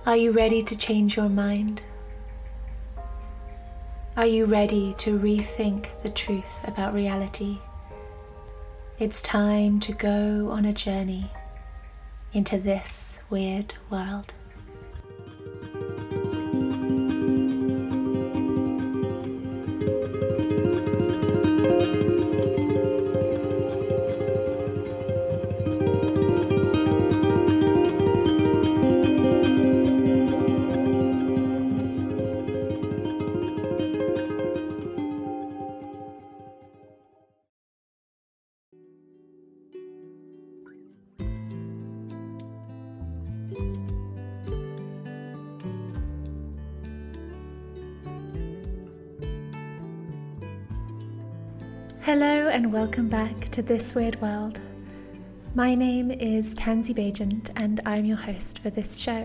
Are you ready to change your mind? Are you ready to rethink the truth about reality? It's time to go on a journey into this weird world. Hello and welcome back to This Weird World. My name is Tansy Bajent and I'm your host for this show.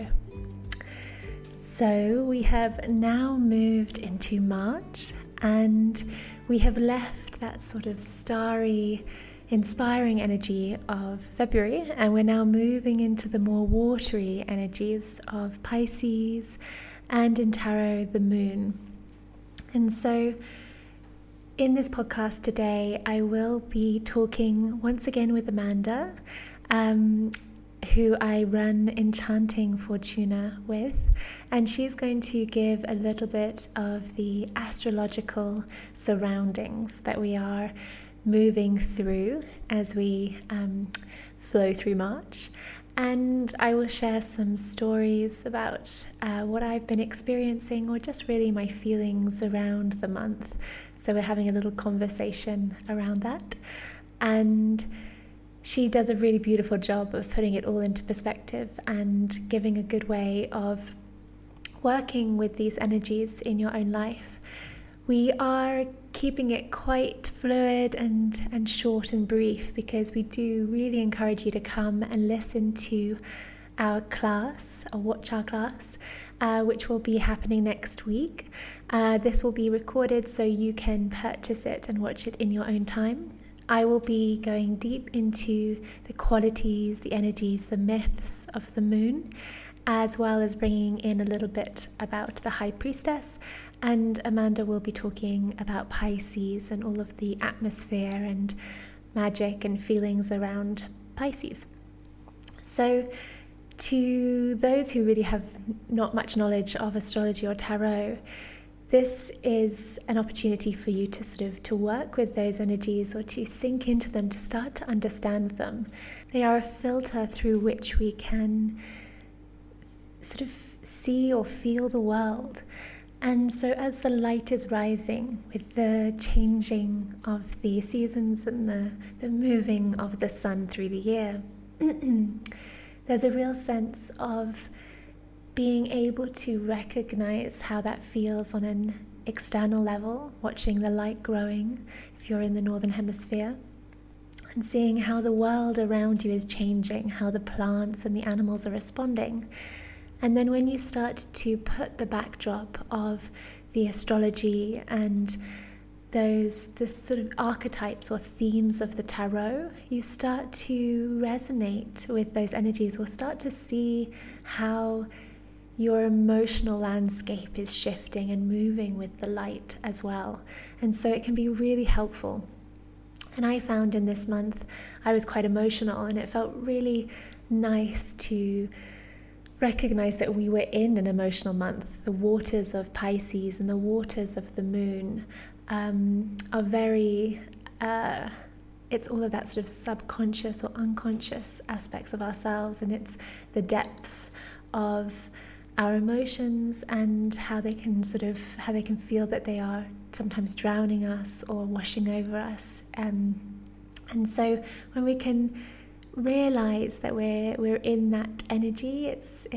So we have now moved into March and we have left that sort of starry, inspiring energy of February, and we're now moving into the more watery energies of Pisces and in Tarot, the moon. And so in this podcast today, I will be talking once again with Amanda, who I run Enchanting Fortuna with, and she's going to give a little bit of the astrological surroundings that we are moving through as we flow through March. And I will share some stories about what I've been experiencing, or just really my feelings around the month. So we're having a little conversation around that. And she does a really beautiful job of putting it all into perspective and giving a good way of working with these energies in your own life. We are keeping it quite fluid and short and brief because we do really encourage you to come and listen to our class, or watch our class, which will be happening next week. This will be recorded so you can purchase it and watch it in your own time. I will be going deep into the qualities, the energies, the myths of the moon, as well as bringing in a little bit about the High Priestess. And Amanda will be talking about Pisces and all of the atmosphere and magic and feelings around Pisces. So to those who really have not much knowledge of astrology or tarot, this is an opportunity for you to to work with those energies, or to sink into them, to start to understand them. They are a filter through which we can see or feel the world. And so as the light is rising with the changing of the seasons and the moving of the sun through the year, there's a real sense of being able to recognize how that feels on an external level, watching the light growing if you're in the northern hemisphere, and seeing how the world around you is changing, how the plants and the animals are responding. And then when you start to put the backdrop of the astrology and the sort of archetypes or themes of the tarot, you start to resonate with those energies, or start to see how your emotional landscape is shifting and moving with the light as well. And so it can be really helpful. And I found in this month I was quite emotional, and it felt really nice to recognize that we were in an emotional month. The waters of Pisces and the waters of the moon are very, it's all of that sort of subconscious or unconscious aspects of ourselves, and it's the depths of our emotions and how they can feel that they are sometimes drowning us or washing over us. And so when we can realize that we're in that energy, it's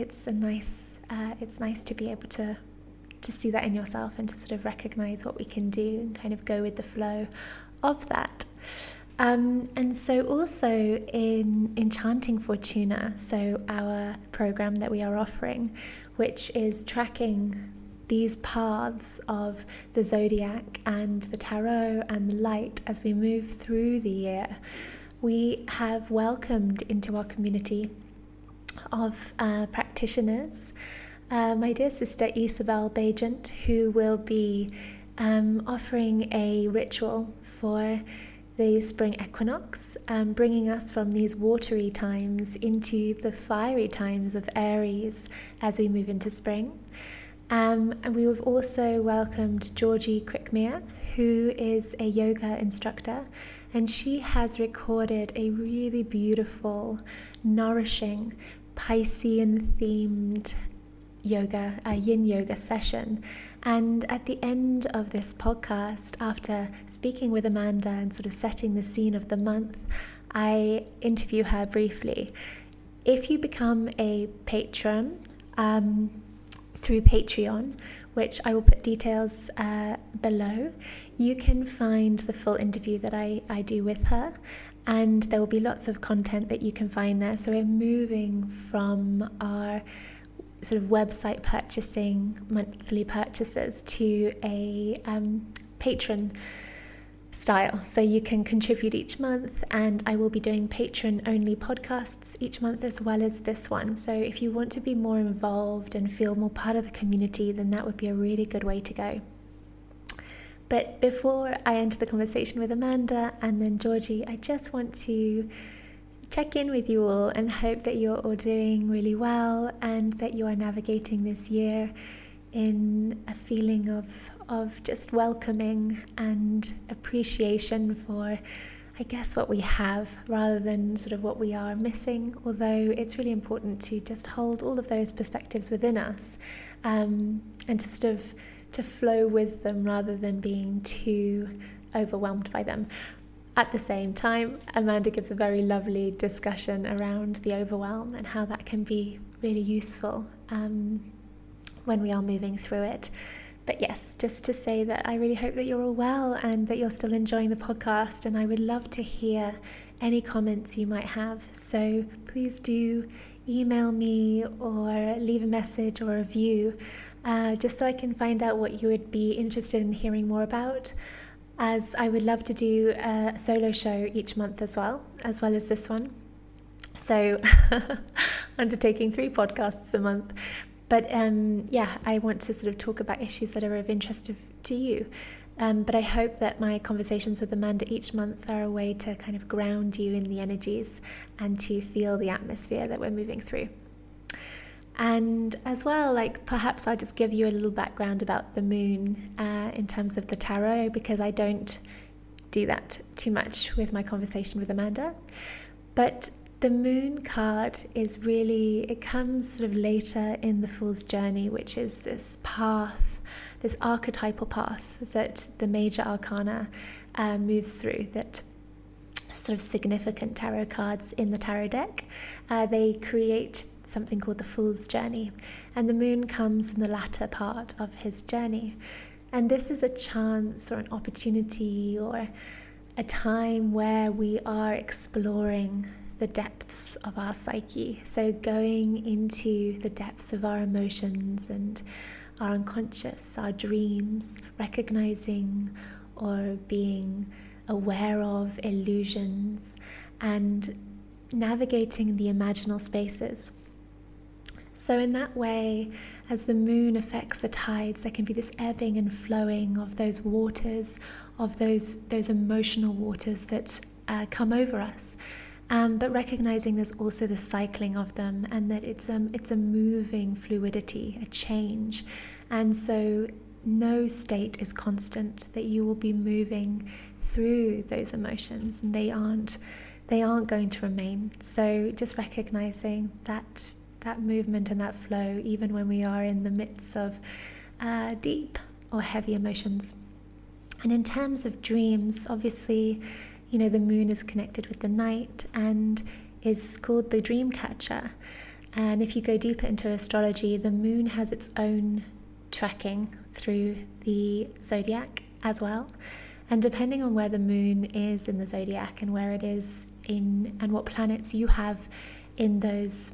nice to be able to see that in yourself, and to sort of recognize what we can do and kind of go with the flow of that. And so also in Enchanting Fortuna, so our program that we are offering, which is tracking these paths of the zodiac and the tarot and the light as we move through the year, we have welcomed into our community of practitioners my dear sister Isabel Bajent, who will be offering a ritual for the spring equinox, bringing us from these watery times into the fiery times of Aries as we move into spring. And we have also welcomed Georgie Crickmere, who is a yoga instructor, and she has recorded a really beautiful, nourishing, Piscean themed yoga, a yin yoga session. And at the end of this podcast, after speaking with Amanda and sort of setting the scene of the month, I interview her briefly. If you become a patron through Patreon, which I will put details below, you can find the full interview that I do with her, and there will be lots of content that you can find there. So we're moving from our sort of website purchasing, monthly purchases, to a patron style. So you can contribute each month, and I will be doing patron only podcasts each month as well as this one. So if you want to be more involved and feel more part of the community, then that would be a really good way to go. But before I enter the conversation with Amanda and then Georgie, I just want to check in with you all and hope that you're all doing really well and that you are navigating this year in a feeling of just welcoming and appreciation for, I guess, what we have rather than sort of what we are missing, although it's really important to just hold all of those perspectives within us and to sort of to flow with them rather than being too overwhelmed by them. At the same time, Amanda gives a very lovely discussion around the overwhelm and how that can be really useful when we are moving through it. But yes, just to say that I really hope that you're all well and that you're still enjoying the podcast, and I would love to hear any comments you might have. So please do email me or leave a message or a review, just so I can find out what you would be interested in hearing more about, as I would love to do a solo show each month as well as this one. So undertaking 3 podcasts a month. But I want to sort of talk about issues that are of interest to you. But I hope that my conversations with Amanda each month are a way to kind of ground you in the energies and to feel the atmosphere that we're moving through. And as well, like, perhaps I'll just give you a little background about the moon in terms of the tarot, because I don't do that too much with my conversation with Amanda. But the moon card is really, it comes sort of later in the Fool's Journey, which is this path, this archetypal path that the major arcana moves through, that sort of significant tarot cards in the tarot deck, they create something called the Fool's Journey, and the moon comes in the latter part of his journey. And this is a chance or an opportunity or a time where we are exploring the depths of our psyche, so going into the depths of our emotions and our unconscious, our dreams, recognizing or being aware of illusions and navigating the imaginal spaces. So in that way, as the moon affects the tides, there can be this ebbing and flowing of those waters, of those emotional waters that come over us. But recognizing there's also the cycling of them, and that it's a moving fluidity, a change. And so no state is constant, that you will be moving through those emotions, and they aren't going to remain. So just recognizing that movement and that flow, even when we are in the midst of deep or heavy emotions. And in terms of dreams, obviously, you know, the moon is connected with the night and is called the dream catcher. And if you go deeper into astrology, the moon has its own tracking through the zodiac as well. And depending on where the moon is in the zodiac and where it is in, and what planets you have in those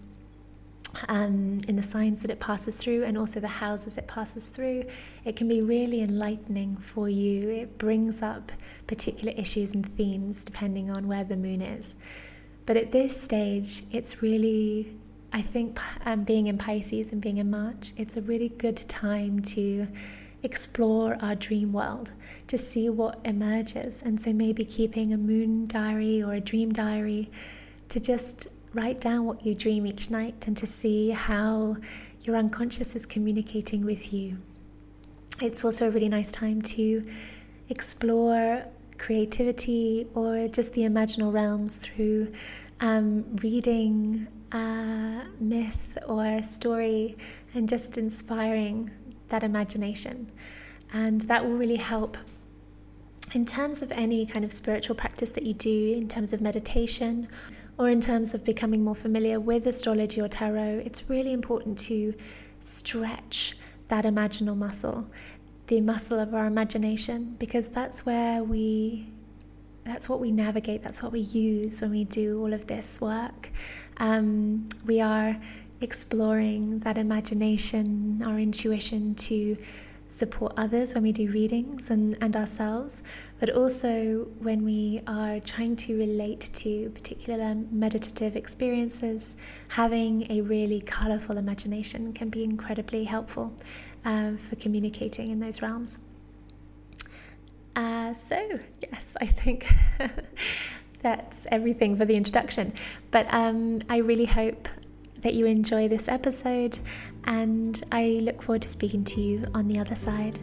in the signs that it passes through, and also the houses it passes through, it can be really enlightening for you. It brings up particular issues and themes depending on where the moon is. But at this stage, it's really I think being in Pisces and being in March, it's a really good time to explore our dream world, to see what emerges. And so maybe keeping a moon diary or a dream diary to just write down what you dream each night and to see how your unconscious is communicating with you. It's also a really nice time to explore creativity or just the imaginal realms through reading a myth or a story and just inspiring that imagination. And that will really help in terms of any kind of spiritual practice that you do, in terms of meditation or in terms of becoming more familiar with astrology or tarot. It's really important to stretch that imaginal muscle, the muscle of our imagination, because that's what we navigate, that's what we use when we do all of this work. We are exploring that imagination, our intuition, to support others when we do readings and ourselves, but also when we are trying to relate to particular meditative experiences. Having a really colourful imagination can be incredibly helpful for communicating in those realms. So yes, I think that's everything for the introduction, but I really hope that you enjoy this episode, and I look forward to speaking to you on the other side.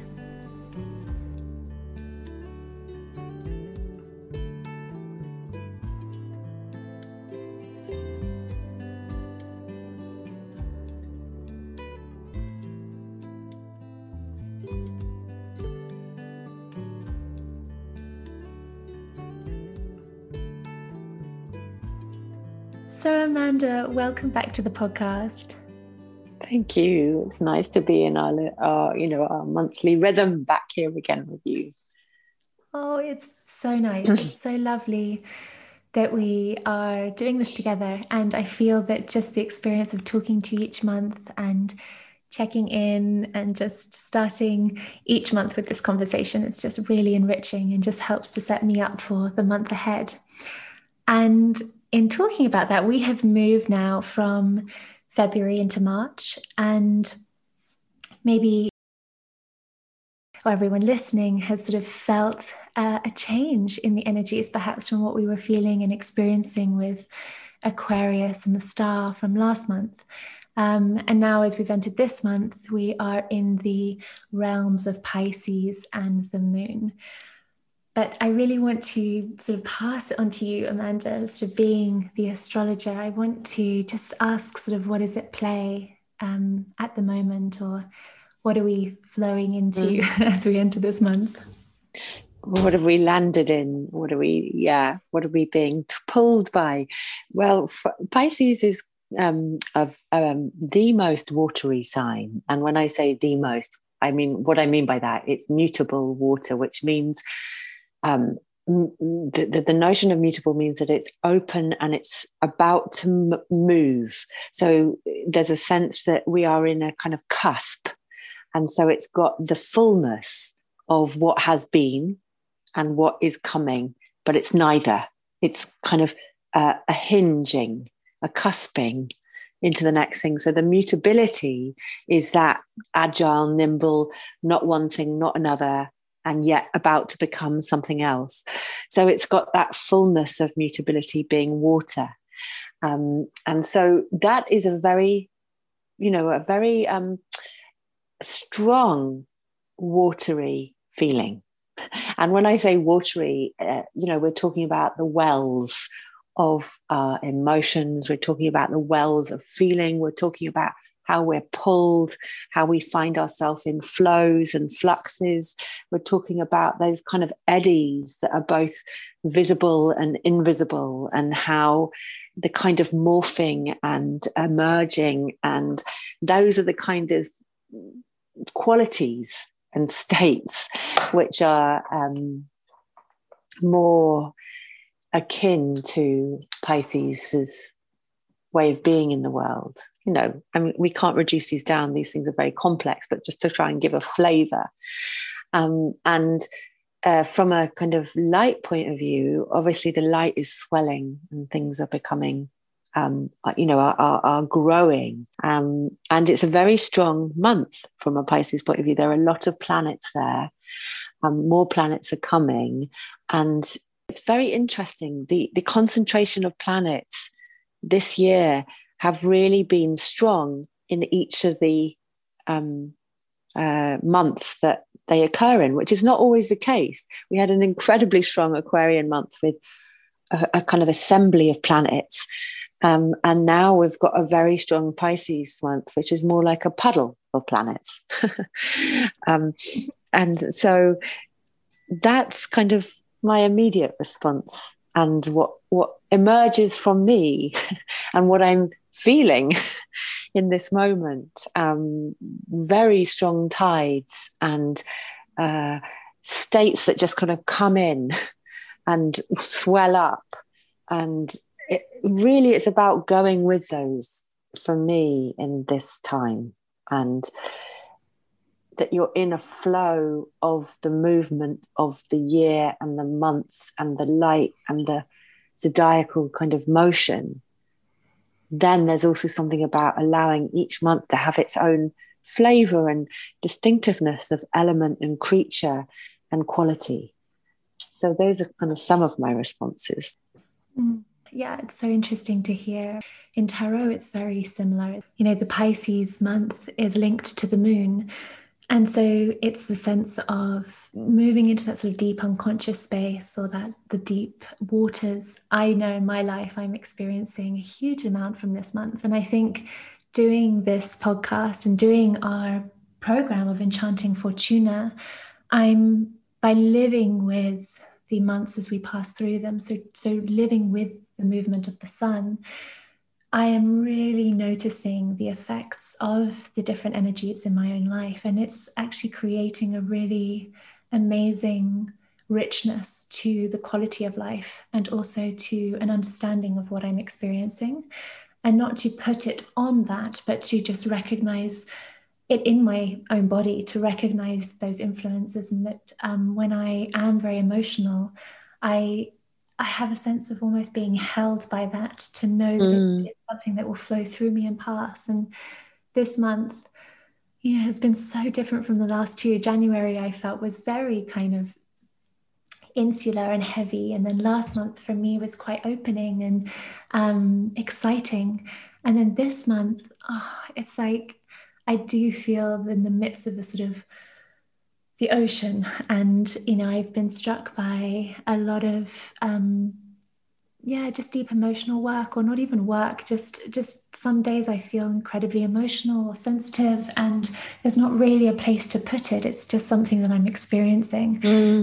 So Amanda, welcome back to the podcast. Thank you. It's nice to be in our monthly rhythm back here again with you. Oh, it's so nice. It's so lovely that we are doing this together. And I feel that just the experience of talking to you each month and checking in and just starting each month with this conversation, it's just really enriching and just helps to set me up for the month ahead. And in talking about that, we have moved now from February into March, and maybe everyone listening has sort of felt a change in the energies, perhaps from what we were feeling and experiencing with Aquarius and the star from last month. And now as we've entered this month, we are in the realms of Pisces and the moon. But I really want to sort of pass it on to you, Amanda, sort of being the astrologer. I want to just ask sort of what is at play at the moment, or what are we flowing into as we enter this month? What have we landed in? What are we being pulled by? Well, Pisces is the most watery sign. And when I say the most, what I mean by that, it's mutable water, which means the notion of mutable means that it's open and it's about to move. So there's a sense that we are in a kind of cusp. And so it's got the fullness of what has been and what is coming, but it's neither. It's kind of a hinging, a cusping into the next thing. So the mutability is that agile, nimble, not one thing, not another, and yet about to become something else. So it's got that fullness of mutability being water. And so that is a very strong, watery feeling. And when I say watery, we're talking about the wells of emotions. We're talking about the wells of feeling. We're talking about how we're pulled, how we find ourselves in flows and fluxes. We're talking about those kind of eddies that are both visible and invisible, and how the kind of morphing and emerging, and those are the kind of qualities and states which are more akin to Pisces' way of being in the world. We can't reduce these down. These things are very complex, but just to try and give a flavor. And from a kind of light point of view, obviously the light is swelling and things are becoming are growing. And it's a very strong month from a Pisces point of view. There are a lot of planets there. More planets are coming. And it's very interesting. The concentration of planets this year have really been strong in each of the months that they occur in, which is not always the case. We had an incredibly strong Aquarian month with a kind of assembly of planets. And now we've got a very strong Pisces month, which is more like a puddle of planets. And so that's kind of my immediate response, and what emerges from me and what I'm feeling in this moment. Very strong tides and states that just kind of come in and swell up. And it's about going with those for me in this time, and that you're in a flow of the movement of the year and the months and the light and the zodiacal kind of motion. Then there's also something about allowing each month to have its own flavor and distinctiveness of element and creature and quality. So those are kind of some of my responses. Yeah, it's so interesting to hear. In tarot, it's very similar. The Pisces month is linked to the moon. And so it's the sense of moving into that sort of deep unconscious space, or that the deep waters. I know in my life I'm experiencing a huge amount from this month. And I think doing this podcast and doing our program of Enchanting Fortuna, I'm, by living with the months as we pass through them, so living with the movement of the sun, I am really noticing the effects of the different energies in my own life. And it's actually creating a really amazing richness to the quality of life, and also to an understanding of what I'm experiencing. And not to put it on that, but to just recognize it in my own body, to recognize those influences. And that when I am very emotional, I have a sense of almost being held by that, to know that it's something that will flow through me and pass. And this month, has been so different from the last two. January, I felt, was very kind of insular and heavy. And then last month for me was quite opening and exciting. And then this month, it's like I do feel in the midst of a sort of the ocean. And, I've been struck by a lot of, just deep emotional work, or not even work, just some days I feel incredibly emotional or sensitive, and there's not really a place to put it. It's just something that I'm experiencing.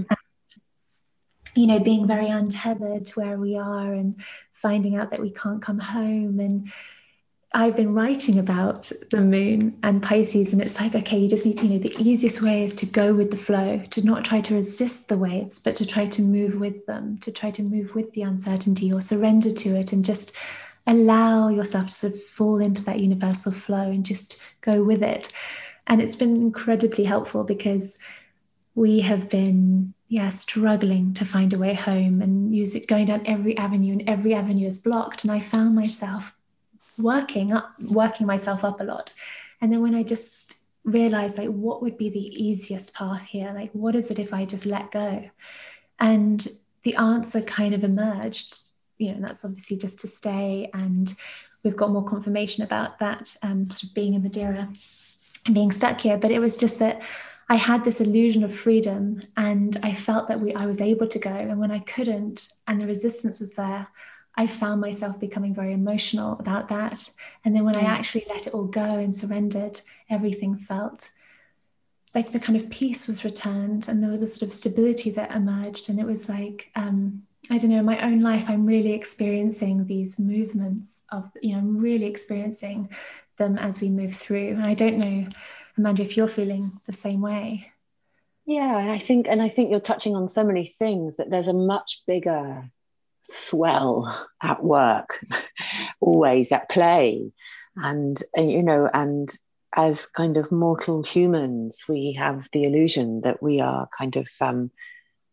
And, being very untethered to where we are, and finding out that we can't come home. And I've been writing about the moon and Pisces, and it's like, okay, you just need, the easiest way is to go with the flow, to not try to resist the waves, but to try to move with them, to try to move with the uncertainty, or surrender to it, and just allow yourself to sort of fall into that universal flow and just go with it. And it's been incredibly helpful, because we have been, struggling to find a way home, and going down every avenue, and every avenue is blocked. And I found myself working myself up a lot. And then when I just realized, like, what would be the easiest path here? Like, what is it if I just let go? And the answer kind of emerged, and that's obviously just to stay. And we've got more confirmation about that, sort of being in Madeira and being stuck here. But it was just that I had this illusion of freedom, and I felt that I was able to go. And when I couldn't, and the resistance was there, I found myself becoming very emotional about that. And then when I actually let it all go and surrendered, everything felt like the kind of peace was returned, and there was a sort of stability that emerged. And it was like, I don't know, in my own life, I'm really experiencing these movements of, I'm really experiencing them as we move through. And I don't know, Amanda, if you're feeling the same way. Yeah, I think you're touching on so many things, that there's a much bigger swell at work, always at play, and as kind of mortal humans, we have the illusion that we are kind of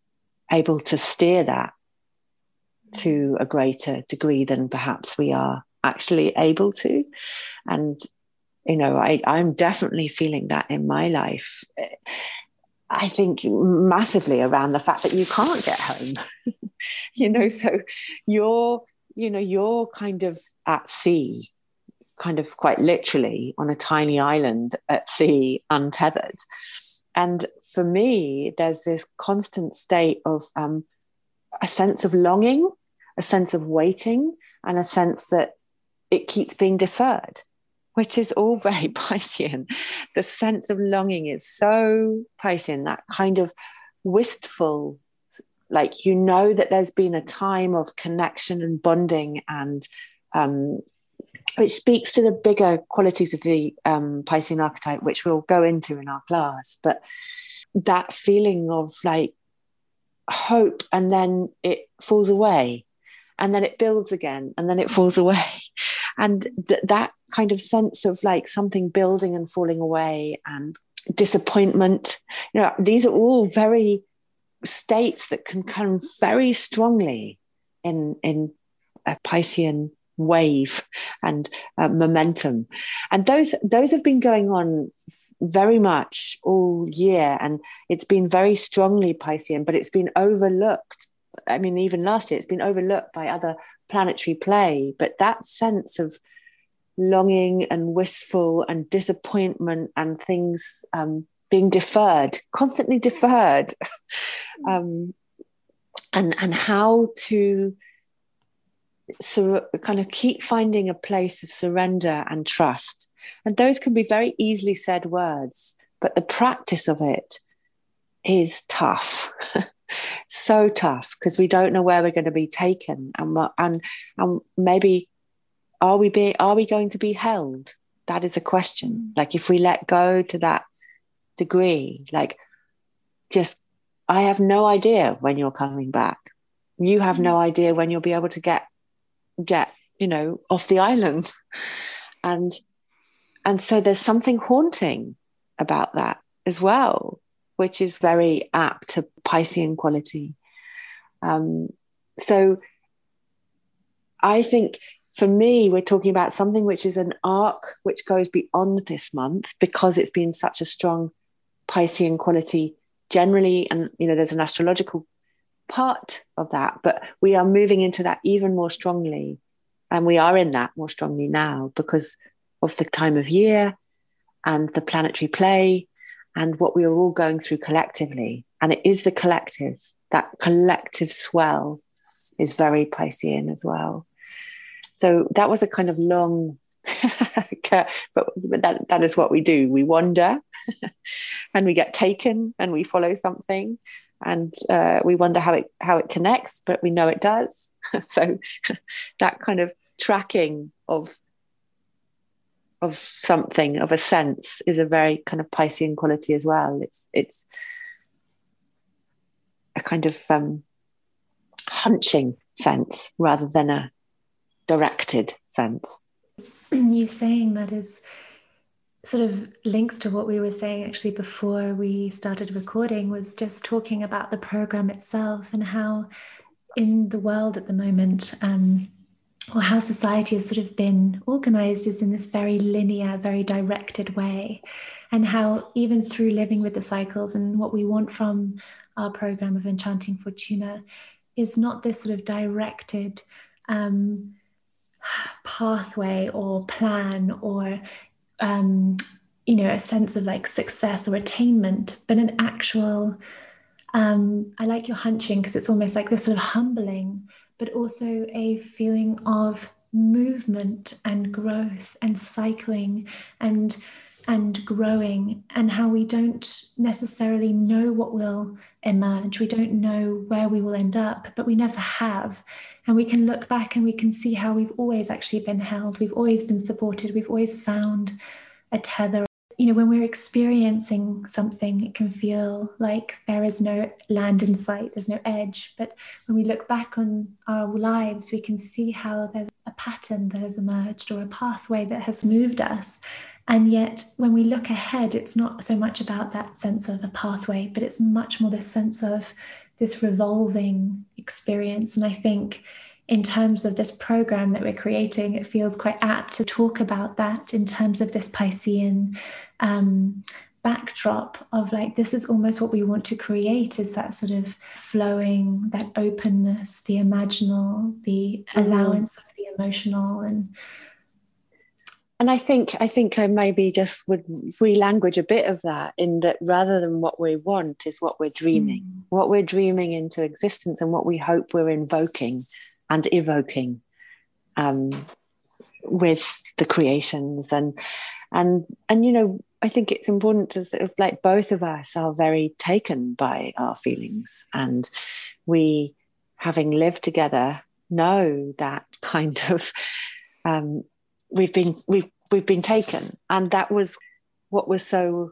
able to steer that to a greater degree than perhaps we are actually able to. And, I'm definitely feeling that in my life. I think massively around the fact that you can't get home, so you're kind of at sea, kind of quite literally on a tiny island at sea, untethered. And for me, there's this constant state of a sense of longing, a sense of waiting, and a sense that it keeps being deferred, which is all very Piscean. The sense of longing is so Piscean, that kind of wistful, like, that there's been a time of connection and bonding, and which speaks to the bigger qualities of the Piscean archetype, which we'll go into in our class. But that feeling of like hope, and then it falls away, and then it builds again, and then it falls away. And that kind of sense of like something building and falling away, and disappointment, these are all very states that can come very strongly in a Piscean wave and momentum. And those have been going on very much all year, and it's been very strongly Piscean, but it's been overlooked. I mean, even last year, it's been overlooked by other planetary play. But that sense of longing and wistful and disappointment and things being deferred, constantly deferred, and how to kind of keep finding a place of surrender and trust. And those can be very easily said words, but the practice of it is tough. So tough, because we don't know where we're going to be taken, and maybe are we going to be held? That is a question. Like, if we let go to that degree, like, just, I have no idea when you're coming back. You have no idea when you'll be able to get off the island. And so there's something haunting about that as well, which is very apt to Piscean quality. So I think for me, we're talking about something which is an arc which goes beyond this month, because it's been such a strong Piscean quality generally. And, there's an astrological part of that, but we are moving into that even more strongly. And we are in that more strongly now because of the time of year and the planetary play and what we are all going through collectively. And it is the collective, that collective swell is very Piscean as well. So that was a kind of long, but that is what we do. We wander and we get taken and we follow something, and we wonder how it connects, but we know it does. So that kind of tracking of something, of a sense, is a very kind of Piscean quality as well. It's a kind of hunching sense rather than a directed sense. You saying that is sort of links to what we were saying actually before we started recording, was just talking about the program itself and how in the world at the moment, or how society has sort of been organized, is in this very linear, very directed way, and how even through living with the cycles, and what we want from our program of Enchanting Fortuna is not this sort of directed pathway or plan or a sense of like success or attainment, but an actual I like your hunching, because it's almost like this sort of humbling, but also a feeling of movement and growth and cycling and growing, and how we don't necessarily know what will emerge. We don't know where we will end up, but we never have. And we can look back and we can see how we've always actually been held. We've always been supported. We've always found a tether. When we're experiencing something, it can feel like there is no land in sight, there's no edge. But when we look back on our lives, we can see how there's a pattern that has emerged or a pathway that has moved us. And yet when we look ahead, it's not so much about that sense of a pathway, but it's much more this sense of this revolving experience. And I think in terms of this program that we're creating, it feels quite apt to talk about that in terms of this Piscean backdrop of like, this is almost what we want to create, is that sort of flowing, that openness, the imaginal, the allowance of the emotional. And I think I maybe just would re-language a bit of that, in that rather than what we want is what we're dreaming, what we're dreaming into existence, and what we hope we're invoking and evoking with the creations. And you know, I think it's important to sort of, like, both of us are very taken by our feelings, and we, having lived together, know that kind of we've been taken. And that was what was so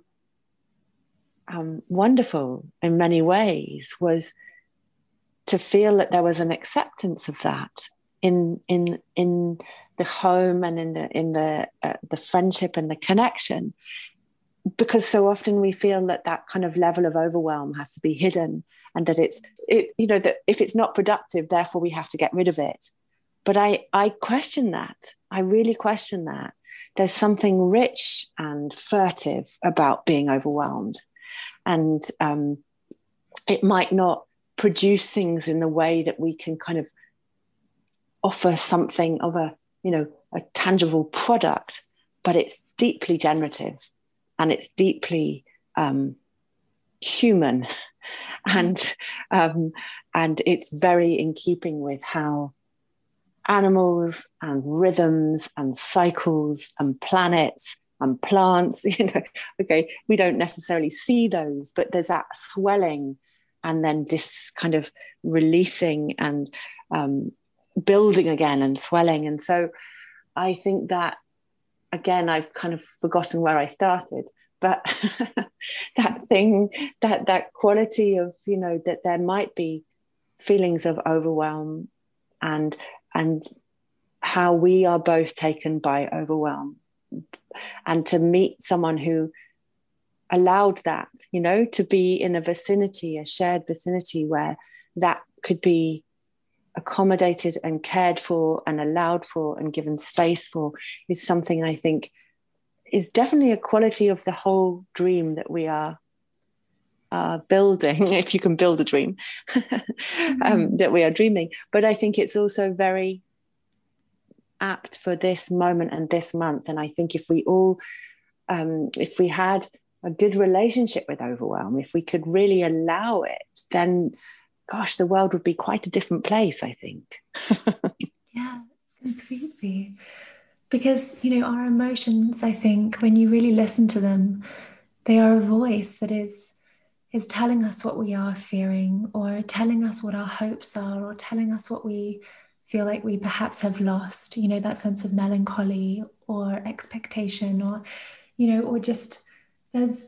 wonderful in many ways, was to feel that there was an acceptance of that in the home and in the friendship and the connection, because so often we feel that kind of level of overwhelm has to be hidden, and that you know, that if it's not productive, therefore we have to get rid of it. But I question that. I really question that. There's something rich and furtive about being overwhelmed, and it might not produce things in the way that we can kind of offer something of a, you know, a tangible product, but it's deeply generative, and it's deeply human, and it's very in keeping with how animals and rhythms and cycles and planets and plants, you know, okay, we don't necessarily see those, but there's that swelling and then this kind of releasing and building again and swelling. And so I think that, again, I've kind of forgotten where I started, but that quality of, you know, that there might be feelings of overwhelm, and how we are both taken by overwhelm, and to meet someone who allowed that, you know, to be in a shared vicinity where that could be accommodated and cared for and allowed for and given space for, is something I think is definitely a quality of the whole dream that we are building, if you can build a dream, that we are dreaming. But I think it's also very apt for this moment and this month. And I think if we all, if we had a good relationship with overwhelm, if we could really allow it, then gosh, the world would be quite a different place, I think. Yeah, completely. Because, you know, our emotions, I think, when you really listen to them, they are a voice that is telling us what we are fearing, or telling us what our hopes are, or telling us what we feel like we perhaps have lost, you know, that sense of melancholy or expectation, or, you know, or just there's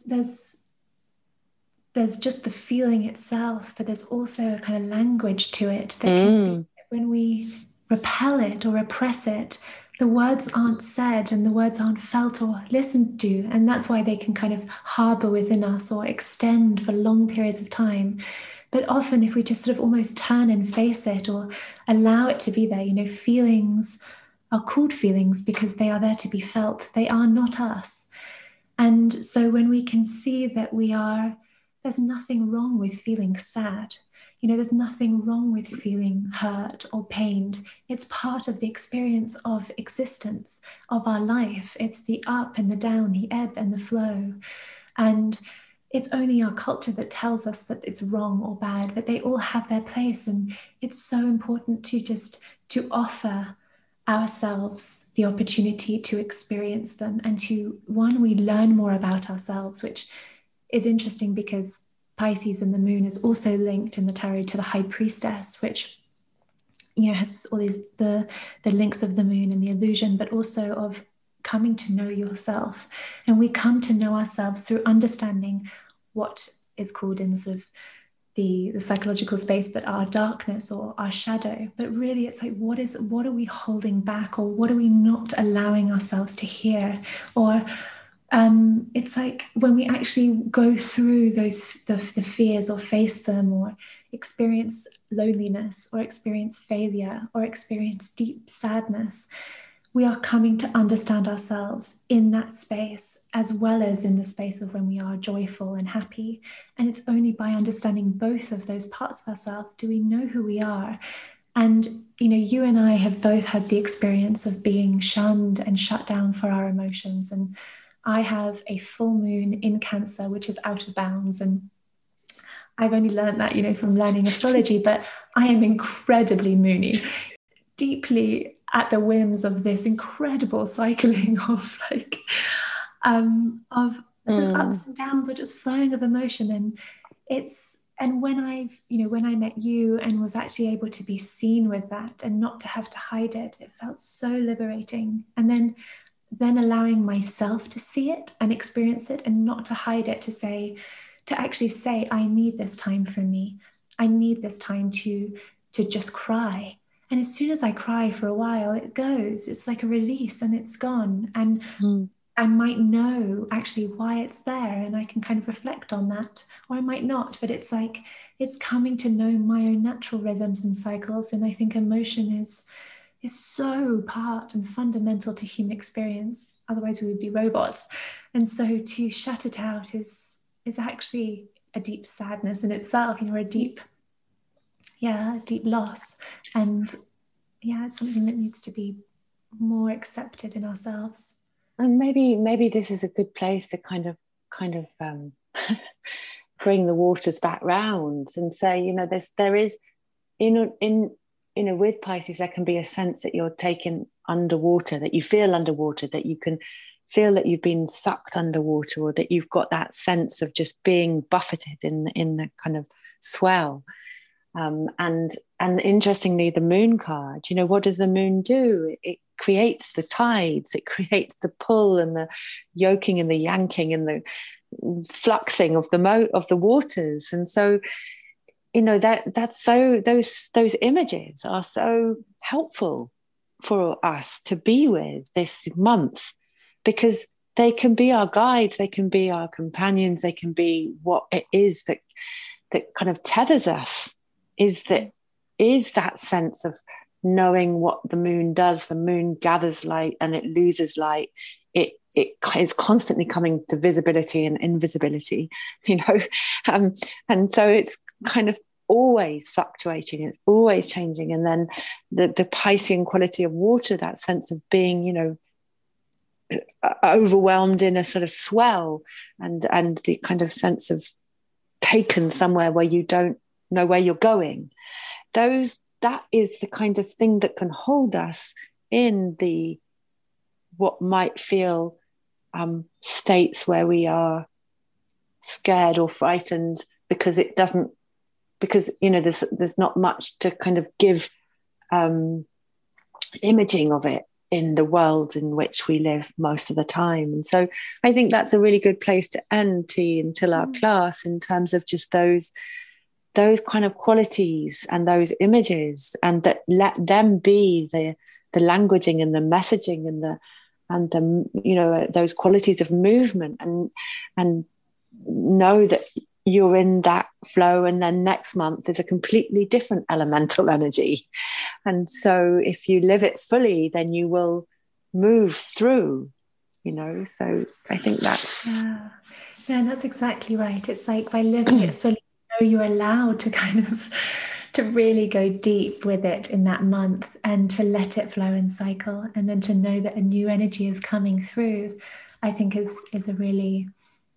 just the feeling itself, but there's also a kind of language to it that can be, when we repel it or repress it, the words aren't said and the words aren't felt or listened to. And that's why they can kind of harbor within us or extend for long periods of time. But often if we just sort of almost turn and face it or allow it to be there, you know, feelings are called feelings because they are there to be felt. They are not us. And so when we can see that there's nothing wrong with feeling sad. You know, there's nothing wrong with feeling hurt or pained. It's part of the experience of existence, of our life. It's the up and the down, the ebb and the flow. And it's only our culture that tells us that it's wrong or bad, but they all have their place. And it's so important to offer ourselves the opportunity to experience them, and we learn more about ourselves, which is interesting because Pisces and the moon is also linked in the tarot to the high priestess, which, you know, has all these the links of the moon and the illusion, but also of coming to know yourself. And we come to know ourselves through understanding what is called in the sort of the psychological space, but our darkness or our shadow. But really it's like, what are we holding back, or what are we not allowing ourselves to hear? Or it's like when we actually go through the fears or face them or experience loneliness or experience failure or experience deep sadness, we are coming to understand ourselves in that space, as well as in the space of when we are joyful and happy. And it's only by understanding both of those parts of ourselves do we know who we are. And, you know, you and I have both had the experience of being shunned and shut down for our emotions. And I have a full moon in Cancer, which is out of bounds. And I've only learned that, you know, from learning astrology, but I am incredibly moony, deeply at the whims of this incredible cycling of like of sort of ups and downs, or just flowing of emotion. And when I met you and was actually able to be seen with that and not to have to hide it, it felt so liberating. And then allowing myself to see it and experience it and not to hide it, to actually say, I need this time for me. I need this time to just cry. And as soon as I cry for a while, it goes. It's like a release and it's gone. And I might know actually why it's there, and I can kind of reflect on that, or I might not. But it's like, it's coming to know my own natural rhythms and cycles. And I think emotion is so part and fundamental to human experience. Otherwise we would be robots. And so to shut it out is actually a deep sadness in itself, you know, a deep loss. And it's something that needs to be more accepted in ourselves. And maybe this is a good place to kind of bring the waters back round and say, you know, there is with Pisces, there can be a sense that you're taken underwater, that you feel underwater, that you can feel that you've been sucked underwater, or that you've got that sense of just being buffeted in the kind of swell. And interestingly, the moon card, you know, what does the moon do? It creates the tides, it creates the pull and the yoking and the yanking and the fluxing of the waters. And so, you know, that's so those images are so helpful for us to be with this month, because they can be our guides, they can be our companions, they can be what it is that kind of tethers us. Is that sense of knowing what the moon does. The moon gathers light and it loses light. It is constantly coming to visibility and invisibility, you know, and so it's kind of always fluctuating. It's always changing. And then the Piscean quality of water, that sense of being, you know, overwhelmed in a sort of swell, and the kind of sense of taken somewhere where you don't know where you're going. That is the kind of thing that can hold us in the what might feel states where we are scared or frightened, because you know, there's not much to kind of give imaging of it in the world in which we live most of the time. And so I think that's a really good place to end until our class, in terms of just those kind of qualities and those images, and that let them be the languaging and the messaging and the you know, those qualities of movement, and know that you're in that flow. And then next month there's a completely different elemental energy, and so if you live it fully, then you will move through, you know. So I think that's that's exactly right. It's like by living it fully, you're allowed to kind of to really go deep with it in that month, and to let it flow and cycle, and then to know that a new energy is coming through, I think is a really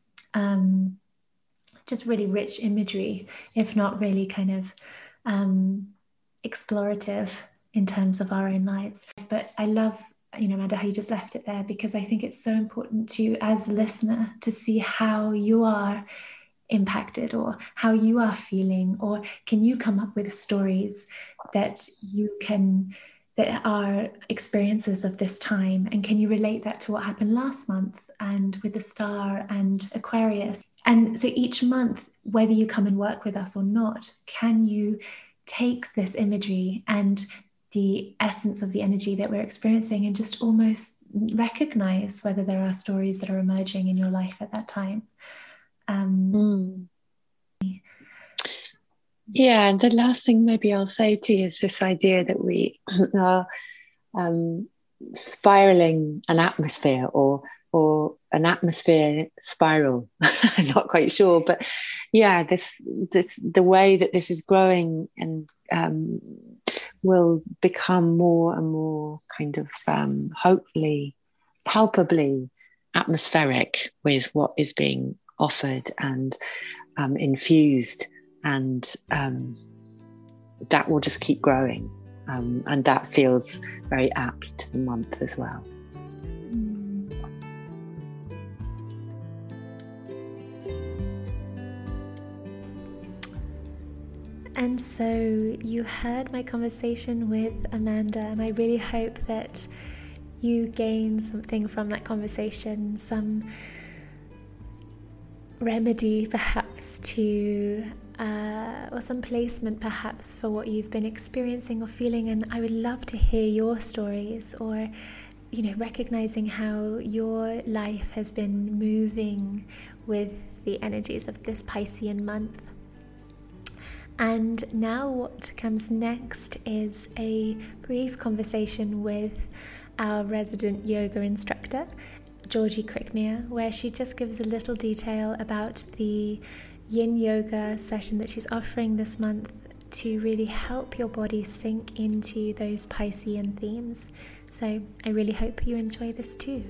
just really rich imagery, if not really kind of explorative in terms of our own lives. But I love, you know, Amanda, how you just left it there, because I think it's so important to, as a listener, to see how you are impacted or how you are feeling, or can you come up with stories that are experiences of this time, and can you relate that to what happened last month and with the star and Aquarius? And so each month, whether you come and work with us or not, can you take this imagery and the essence of the energy that we're experiencing and just almost recognize whether there are stories that are emerging in your life at that time? Yeah, and the last thing maybe I'll say to you is this idea that we are spiraling an atmosphere, or an atmosphere spiral. I'm not quite sure, but yeah, this the way that this is growing and will become more and more kind of hopefully palpably atmospheric with what is being offered and infused, and that will just keep growing, and that feels very apt to the month as well. And so you heard my conversation with Amanda, and I really hope that you gain something from that conversation, some remedy perhaps to or some placement perhaps for what you've been experiencing or feeling. And I would love to hear your stories, or recognizing how your life has been moving with the energies of this Piscean month. And now what comes next is a brief conversation with our resident yoga instructor, Georgie Crickmere, where she just gives a little detail about the yin yoga session that she's offering this month to really help your body sink into those Piscean themes. So I really hope you enjoy this too.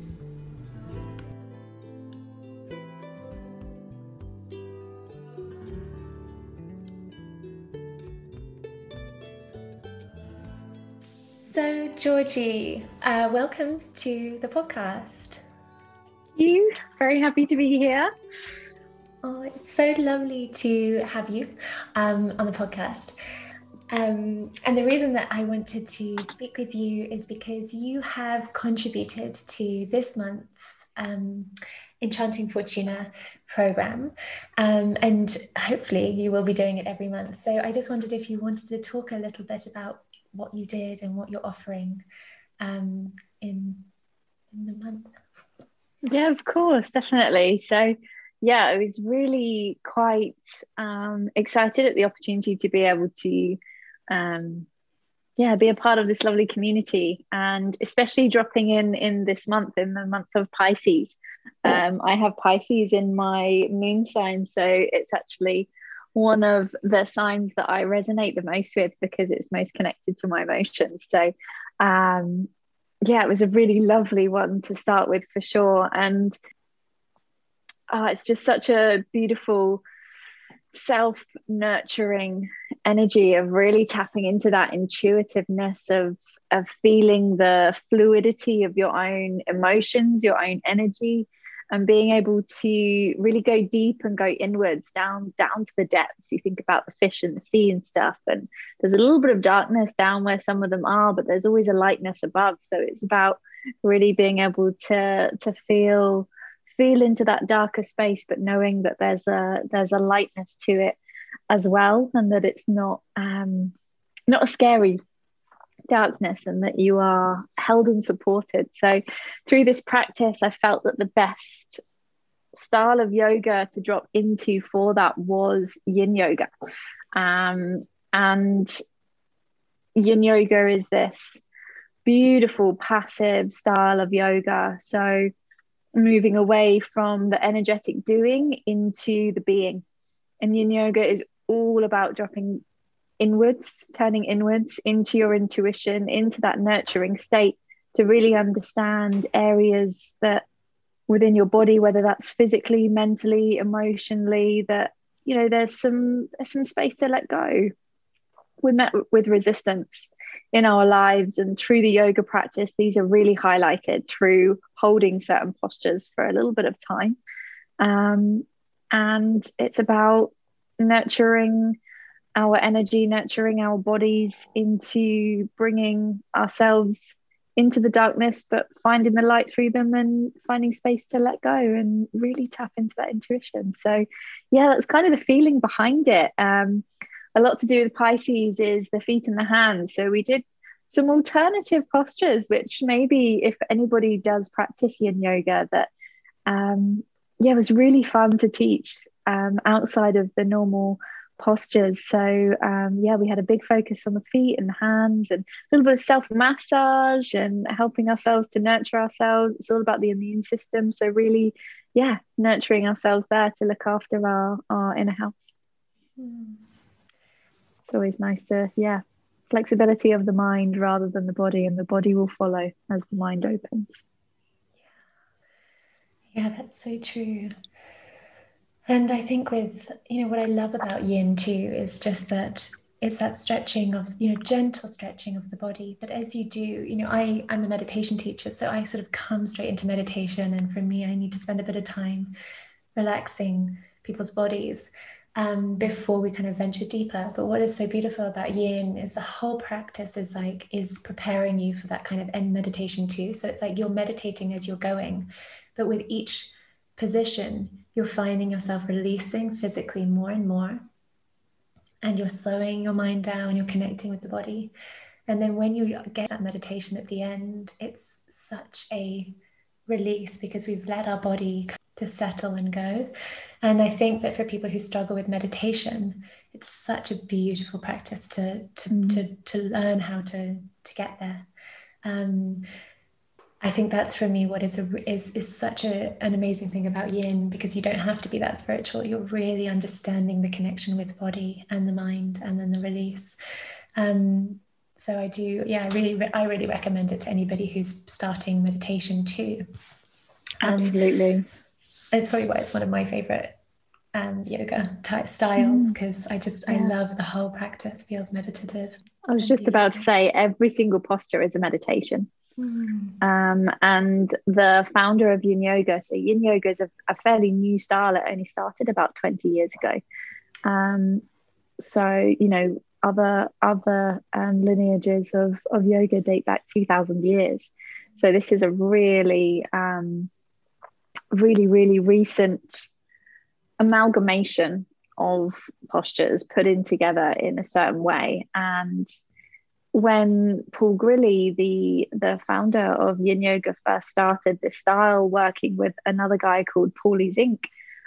So, Georgie, welcome to the podcast. Thank you. Very happy to be here. Oh, it's so lovely to have you on the podcast. And the reason that I wanted to speak with you is because you have contributed to this month's Enchanting Fortuna program, and hopefully you will be doing it every month. So I just wondered if you wanted to talk a little bit about what you did and what you're offering in the month. Yeah, of course, definitely. So yeah, I was really quite excited at the opportunity to be able to be a part of this lovely community, and especially dropping in this month, in the month of Pisces. I have Pisces in my moon sign, so it's actually one of the signs that I resonate the most with because it's most connected to my emotions. So it was a really lovely one to start with for sure. And it's just such a beautiful self-nurturing energy of really tapping into that intuitiveness of feeling the fluidity of your own emotions, your own energy, and being able to really go deep and go inwards, down to the depths. You think about the fish in the sea and stuff, and there's a little bit of darkness down where some of them are, but there's always a lightness above. So it's about really being able to feel into that darker space, but knowing that there's a lightness to it as well, and that it's not a scary darkness, and that you are held and supported. So through this practice, I felt that the best style of yoga to drop into for that was yin yoga. And yin yoga is this beautiful passive style of yoga. So moving away from the energetic doing into the being. And yin yoga is all about dropping inwards, turning inwards into your intuition, into that nurturing state, to really understand areas that within your body, whether that's physically, mentally, emotionally, that there's some space to let go. We're met with resistance in our lives, and through the yoga practice, these are really highlighted through holding certain postures for a little bit of time. And it's about nurturing our energy, nurturing our bodies into bringing ourselves into the darkness, but finding the light through them and finding space to let go and really tap into that intuition. So yeah, that's kind of the feeling behind it. A lot to do with Pisces is the feet and the hands. So we did some alternative postures, which maybe if anybody does practice yin yoga, that it was really fun to teach outside of the normal postures. So we had a big focus on the feet and the hands, and a little bit of self-massage and helping ourselves to nurture ourselves. It's all about the immune system. So really, nurturing ourselves there to look after our inner health. It's always nice to, flexibility of the mind rather than the body, and the body will follow as the mind opens. Yeah, that's so true. And I think with, what I love about yin too is just that it's that stretching of, gentle stretching of the body. But as you do, I'm a meditation teacher, so I sort of come straight into meditation. And for me, I need to spend a bit of time relaxing people's bodies before we kind of venture deeper. But what is so beautiful about yin is the whole practice is preparing you for that kind of end meditation too. So it's like you're meditating as you're going, but with each position, you're finding yourself releasing physically more and more, and you're slowing your mind down, you're connecting with the body. And then when you get that meditation at the end, it's such a release because we've let our body to settle and go. And I think that for people who struggle with meditation, it's such a beautiful practice to learn how to get there. I think that's for me what is such an amazing thing about yin, because you don't have to be that spiritual. You're really understanding the connection with body and the mind, and then the release. So I do, I really recommend it to anybody who's starting meditation too. Absolutely. It's probably why it's one of my favorite yoga type styles, because I love the whole practice. Feels meditative. I was just about to say, every single posture is a meditation. And the founder of Yin Yoga, so Yin Yoga is a fairly new style. It only started about 20 years ago. So other lineages of yoga date back 2,000 years. So this is a really really recent amalgamation of postures put in together in a certain way. And when Paul Grilly, the founder of Yin Yoga, first started this style, working with another guy called Paulie Zink,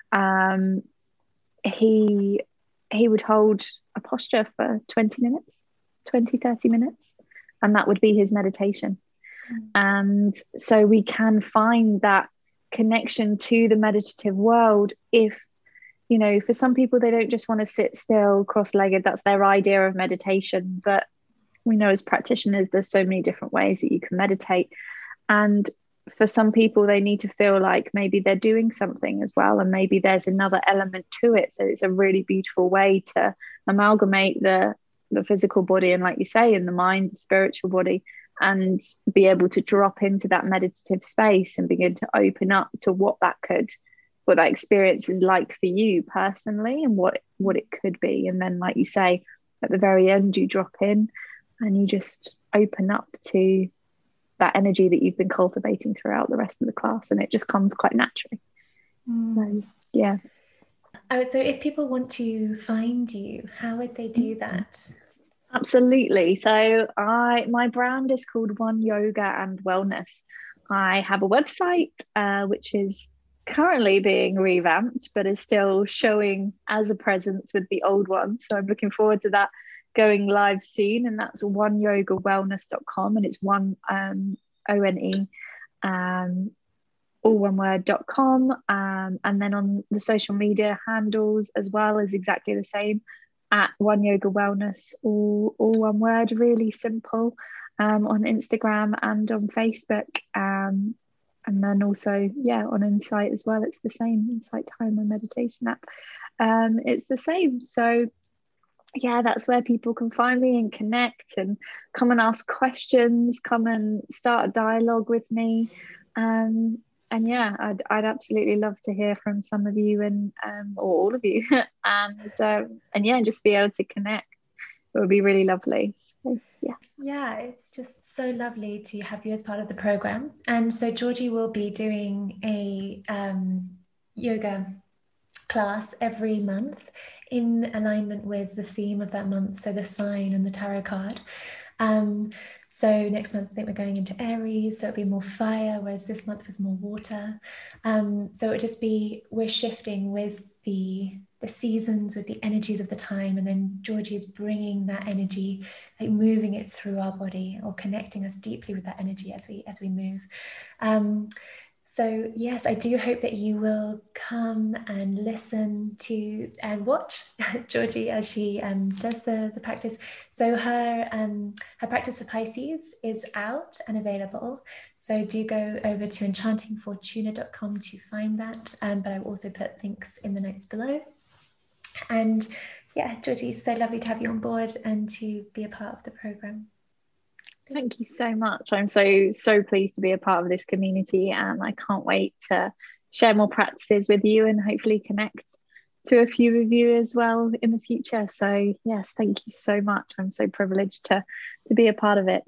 he would hold a posture for 30 minutes, and that would be his meditation. And so we can find that connection to the meditative world if, for some people, they don't just want to sit still cross-legged. That's their idea of meditation. But we know as practitioners, there's so many different ways that you can meditate. And for some people, they need to feel like maybe they're doing something as well, and maybe there's another element to it. So it's a really beautiful way to amalgamate the physical body, and like you say, in the mind, the spiritual body, and be able to drop into that meditative space and begin to open up to what that experience is like for you personally, and what it could be. And then, like you say, at the very end, you drop in and you just open up to that energy that you've been cultivating throughout the rest of the class, and it just comes quite naturally. So, yeah. So if people want to find you, how would they do that? Absolutely. So my brand is called One Yoga and Wellness. I have a website which is currently being revamped, but is still showing as a presence with the old one. So I'm looking forward to that going live soon, and that's oneyogawellness.com, and it's one ONE all one word.com, and then on the social media handles as well is exactly the same, at One Yoga Wellness, all one word, really simple, on Instagram and on Facebook, and then also on Insight as well. It's the same, Insight Timer meditation app. It's the same. So that's where people can find me and connect and come and ask questions, come and start a dialogue with me. I'd absolutely love to hear from some of you and or all of you, and just be able to connect. It would be really lovely. So, it's just so lovely to have you as part of the program. And so Georgie will be doing a yoga class every month in alignment with the theme of that month, so the sign and the tarot card. So next month I think we're going into Aries, so it'll be more fire, whereas this month was more water. So it'll just be, we're shifting with the the seasons with the energies of the time, and then Georgie is bringing that energy, like moving it through our body or connecting us deeply with that energy as we move. So yes, I do hope that you will come and listen to and watch Georgie as she does the practice. So her practice for Pisces is out and available. So do go over to enchantingfortuna.com to find that. But I will also put links in the notes below. And yeah, Georgie, it's so lovely to have you on board and to be a part of the program. Thank you so much. I'm so pleased to be a part of this community, and I can't wait to share more practices with you and hopefully connect to a few of you as well in the future. So yes, thank you so much. I'm so privileged to be a part of it.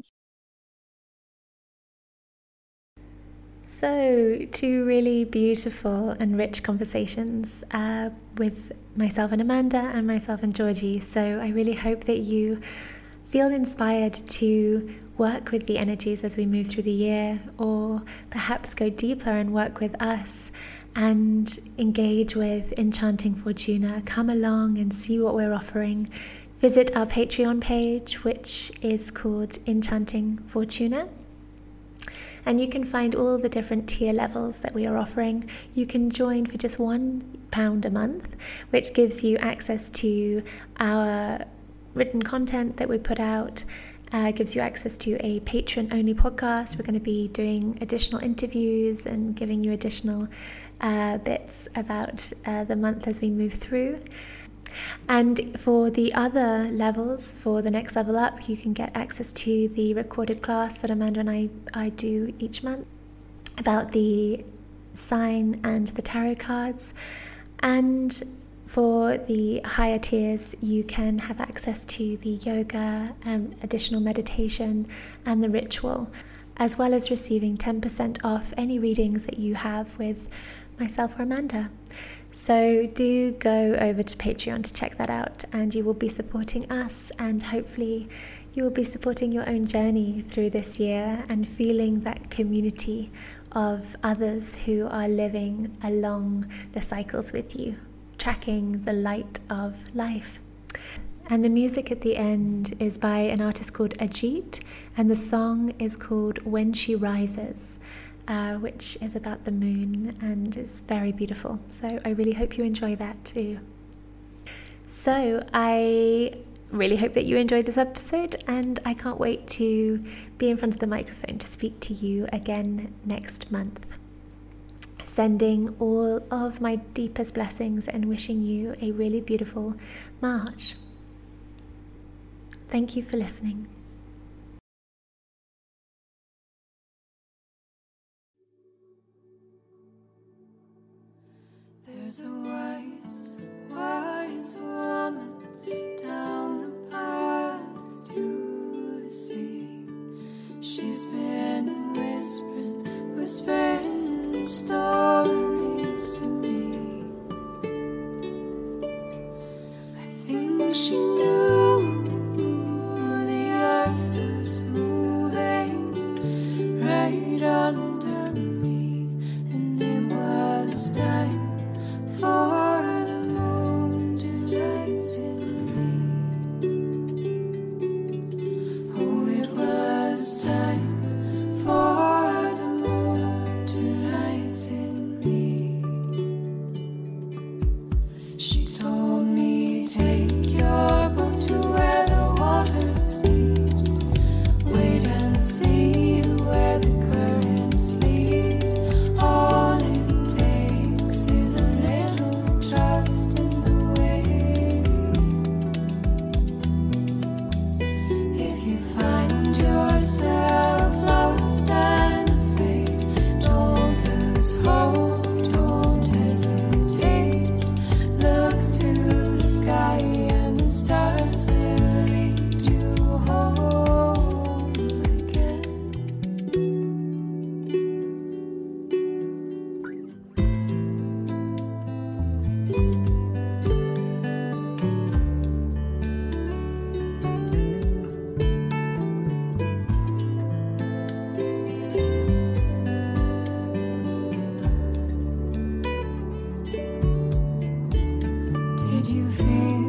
So, two really beautiful and rich conversations with myself and Amanda and myself and Georgie. So I really hope that you feel inspired to work with the energies as we move through the year, or perhaps go deeper and work with us and engage with Enchanting Fortuna. Come along and see what we're offering. Visit our Patreon page, which is called Enchanting Fortuna. And you can find all the different tier levels that we are offering. You can join for just £1 a month, which gives you access to our written content that we put out, gives you access to a patron-only podcast. We're going to be doing additional interviews and giving you additional bits about the month as we move through. And for the other levels, for the next level up, you can get access to the recorded class that Amanda and I do each month about the sign and the tarot cards. And for the higher tiers, you can have access to the yoga and additional meditation and the ritual, as well as receiving 10% off any readings that you have with myself or Amanda. So do go over to Patreon to check that out, and you will be supporting us, and hopefully you will be supporting your own journey through this year and feeling that community of others who are living along the cycles with you, tracking the light of life. And the music at the end is by an artist called Ajit, and the song is called When She Rises, which is about the moon and is very beautiful. So I really hope you enjoy that too. So I really hope that you enjoyed this episode, and I can't wait to be in front of the microphone to speak to you again next month. Sending all of my deepest blessings and wishing you a really beautiful March. Thank you for listening. There's a wise woman down the path to the sea. She's been whispering stories to me. I think she knew the earth was moving right under me, and it was time for the moon to rise in me. Oh, it was time for the moon to you feel